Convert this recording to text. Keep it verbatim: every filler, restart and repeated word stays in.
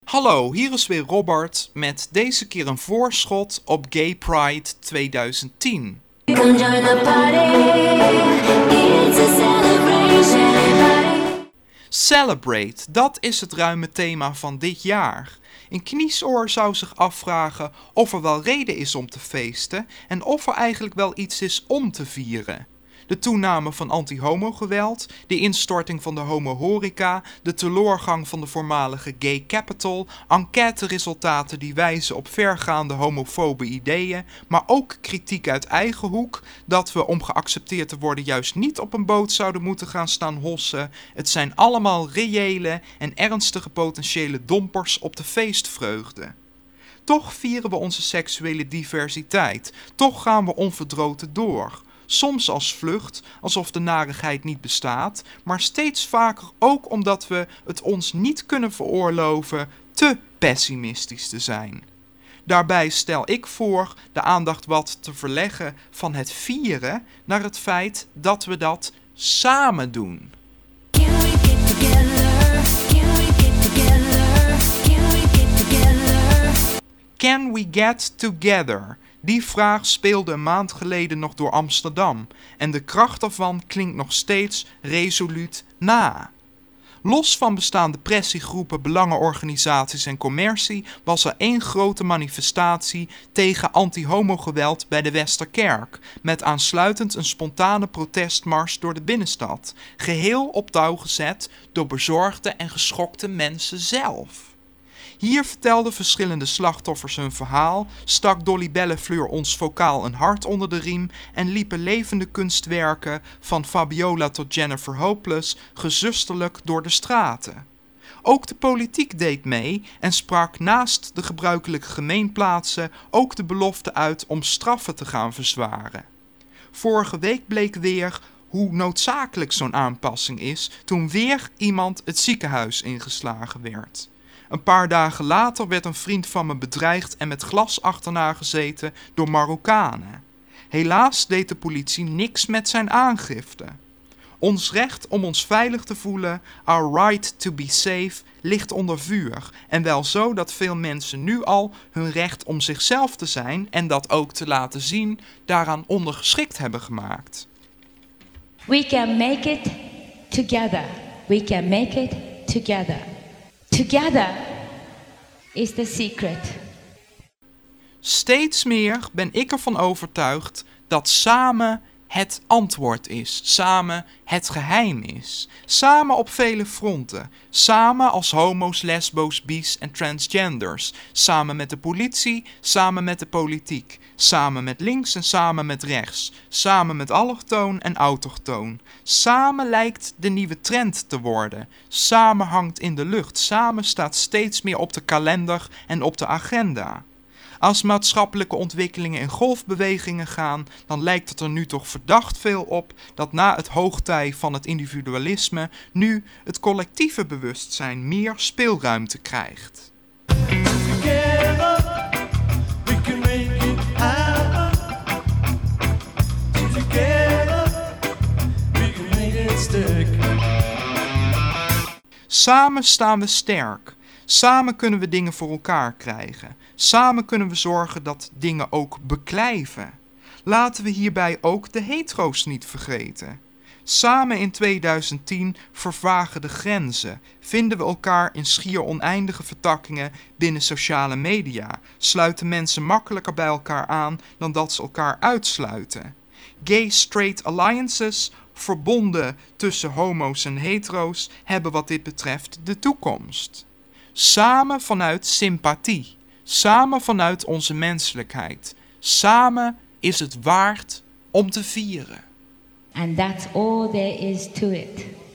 Hallo, hier is weer Robert met deze keer een voorschot op Gay Pride twintig tien. Come join the party. It's a celebration. Celebrate, dat is het ruime thema van dit jaar. Een kniesoor zou zich afvragen of er wel reden is om te feesten en of er eigenlijk wel iets is om te vieren. De toename van anti-homo-geweld, de instorting van de homo-horeca, de teloorgang van de voormalige gay capital, enquêteresultaten die wijzen op vergaande homofobe ideeën, maar ook kritiek uit eigen hoek, dat we om geaccepteerd te worden juist niet op een boot zouden moeten gaan staan hossen. Het zijn allemaal reële en ernstige potentiële dompers op de feestvreugde. Toch vieren we onze seksuele diversiteit, toch gaan we onverdroten door. Soms als vlucht, alsof de narigheid niet bestaat, maar steeds vaker ook omdat we het ons niet kunnen veroorloven te pessimistisch te zijn. Daarbij stel ik voor de aandacht wat te verleggen van het vieren naar het feit dat we dat samen doen. Can we get together? Can we get together? Can we get together? Can we get together? Die vraag speelde een maand geleden nog door Amsterdam en de kracht daarvan klinkt nog steeds resoluut na. Los van bestaande pressiegroepen, belangenorganisaties en commercie was er één grote manifestatie tegen anti-homo-geweld bij de Westerkerk, met aansluitend een spontane protestmars door de binnenstad, geheel op touw gezet door bezorgde en geschokte mensen zelf. Hier vertelden verschillende slachtoffers hun verhaal, stak Dolly Bellefleur ons vocaal een hart onder de riem en liepen levende kunstwerken van Fabiola tot Jennifer Hopeless gezusterlijk door de straten. Ook de politiek deed mee en sprak naast de gebruikelijke gemeenplaatsen ook de belofte uit om straffen te gaan verzwaren. Vorige week bleek weer hoe noodzakelijk zo'n aanpassing is toen weer iemand het ziekenhuis ingeslagen werd. Een paar dagen later werd een vriend van me bedreigd en met glas achterna gezeten door Marokkanen. Helaas deed de politie niks met zijn aangifte. Ons recht om ons veilig te voelen, our right to be safe, ligt onder vuur. En wel zo dat veel mensen nu al hun recht om zichzelf te zijn en dat ook te laten zien, daaraan ondergeschikt hebben gemaakt. We can make it together. We can make it together. Together is the secret. Steeds meer ben ik ervan overtuigd dat samen het antwoord is. Samen het geheim is. Samen op vele fronten. Samen als homo's, lesbo's, bi's en transgenders. Samen met de politie, samen met de politiek. Samen met links en samen met rechts. Samen met allochtoon en autochtoon. Samen lijkt de nieuwe trend te worden. Samen hangt in de lucht. Samen staat steeds meer op de kalender en op de agenda. Als maatschappelijke ontwikkelingen in golfbewegingen gaan, dan lijkt het er nu toch verdacht veel op dat na het hoogtij van het individualisme nu het collectieve bewustzijn meer speelruimte krijgt. Together, we can make it happen. Together, we can make it stick. Samen staan we sterk. Samen kunnen we dingen voor elkaar krijgen. Samen kunnen we zorgen dat dingen ook beklijven. Laten we hierbij ook de hetero's niet vergeten. Samen in twintig tien vervagen de grenzen, vinden we elkaar in schier oneindige vertakkingen binnen sociale media, sluiten mensen makkelijker bij elkaar aan dan dat ze elkaar uitsluiten. Gay-straight alliances, verbonden tussen homo's en hetero's, hebben wat dit betreft de toekomst. Samen vanuit sympathie. Samen vanuit onze menselijkheid. Samen is het waard om te vieren. And that's all there is to it.